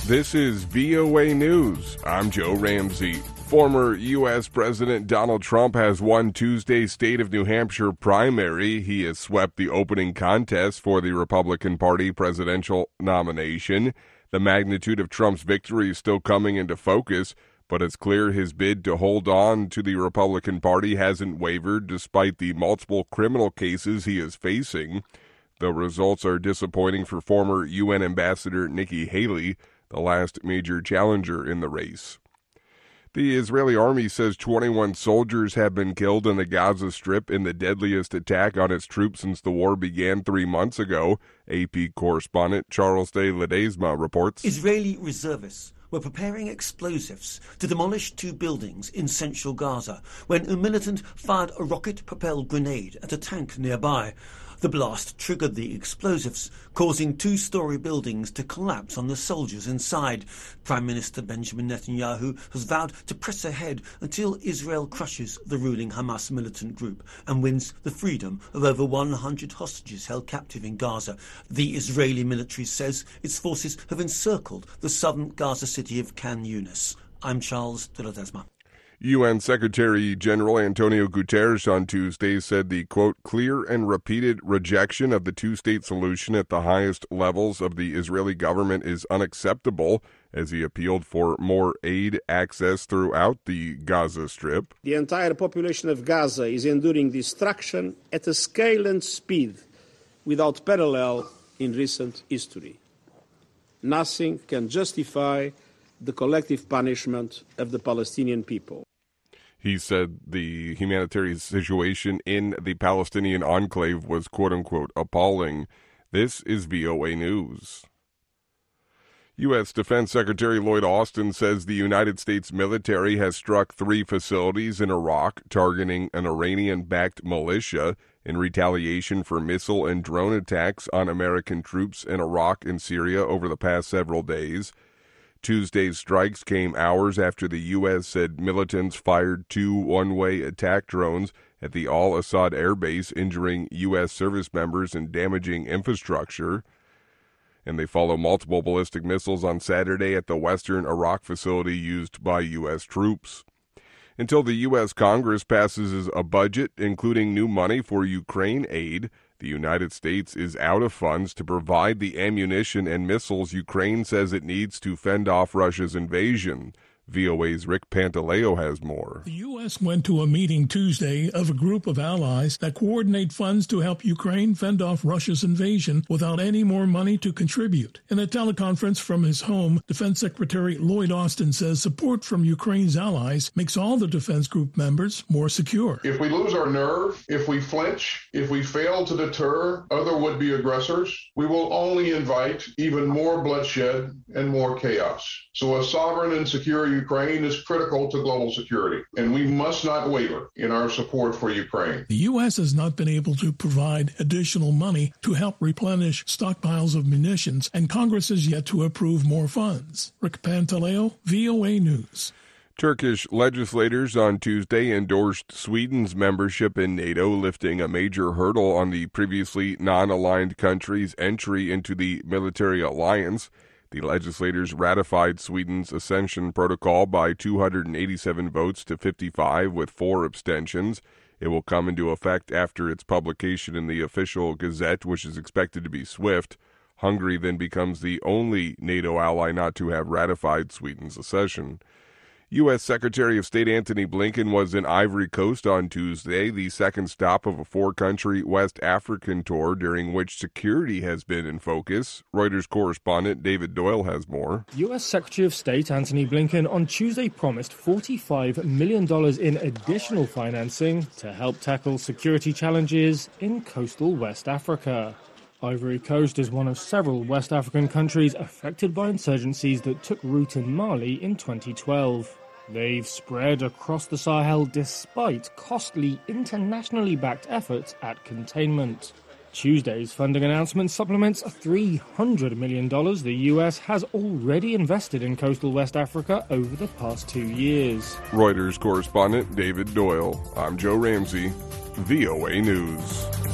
This is VOA News. I'm Joe Ramsey. Former U.S. President Donald Trump has won Tuesday's state of New Hampshire primary. He has swept the opening contest for the Republican Party presidential nomination. The magnitude of Trump's victory is still coming into focus, but it's clear his bid to hold on to the Republican Party hasn't wavered despite the multiple criminal cases he is facing. The results are disappointing for former UN Ambassador Nikki Haley, the last major challenger in the race. The Israeli army says 21 soldiers have been killed in the Gaza Strip in the deadliest attack on its troops since the war began 3 months ago. AP correspondent Charles de Ledesma reports. Israeli reservists were preparing explosives to demolish 2 buildings in central Gaza when a militant fired a rocket-propelled grenade at a tank nearby. The blast triggered the explosives, causing 2-story buildings to collapse on the soldiers inside. Prime Minister Benjamin Netanyahu has vowed to press ahead until Israel crushes the ruling Hamas militant group and wins the freedom of over 100 hostages held captive in Gaza. The Israeli military says its forces have encircled the southern Gaza city of Khan Yunis. I'm Charles de Ledesma. UN Secretary General Antonio Guterres on Tuesday said the, quote, clear and repeated rejection of the two-state solution at the highest levels of the Israeli government is unacceptable, as he appealed for more aid access throughout the Gaza Strip. The entire population of Gaza is enduring destruction at a scale and speed without parallel in recent history. Nothing can justify the collective punishment of the Palestinian people. He said the humanitarian situation in the Palestinian enclave was, quote-unquote, appalling. This is VOA News. U.S. Defense Secretary Lloyd Austin says the United States military has struck 3 facilities in Iraq targeting an Iranian-backed militia in retaliation for missile and drone attacks on American troops in Iraq and Syria over the past several days. Tuesday's strikes came hours after the U.S. said militants fired 2 one-way attack drones at the Al-Assad air base, injuring U.S. service members and damaging infrastructure. And they follow multiple ballistic missiles on Saturday at the western Iraq facility used by U.S. troops. Until the U.S. Congress passes a budget, including new money for Ukraine aid, the United States is out of funds to provide the ammunition and missiles Ukraine says it needs to fend off Russia's invasion. VOA's Rick Pantaleo has more. The U.S. went to a meeting Tuesday of a group of allies that coordinate funds to help Ukraine fend off Russia's invasion without any more money to contribute. In a teleconference from his home, Defense Secretary Lloyd Austin says support from Ukraine's allies makes all the defense group members more secure. If we lose our nerve, if we flinch, if we fail to deter other would-be aggressors, we will only invite even more bloodshed and more chaos. So a sovereign and secure Ukraine is critical to global security, and we must not waver in our support for Ukraine. The U.S. has not been able to provide additional money to help replenish stockpiles of munitions, and Congress has yet to approve more funds. Rick Pantaleo, VOA News. Turkish legislators on Tuesday endorsed Sweden's membership in NATO, lifting a major hurdle on the previously non-aligned country's entry into the military alliance. The legislators ratified Sweden's accession protocol by 287 votes to 55 with 4 abstentions. It will come into effect after its publication in the official Gazette, which is expected to be swift. Hungary then becomes the only NATO ally not to have ratified Sweden's accession. U.S. Secretary of State Antony Blinken was in Ivory Coast on Tuesday, the second stop of a 4-country West African tour during which security has been in focus. Reuters correspondent David Doyle has more. U.S. Secretary of State Antony Blinken on Tuesday promised $45 million in additional financing to help tackle security challenges in coastal West Africa. Ivory Coast is one of several West African countries affected by insurgencies that took root in Mali in 2012. They've spread across the Sahel despite costly internationally backed efforts at containment. Tuesday's funding announcement supplements $300 million the U.S. has already invested in coastal West Africa over the past 2 years. Reuters correspondent David Doyle. I'm Joe Ramsey, VOA News.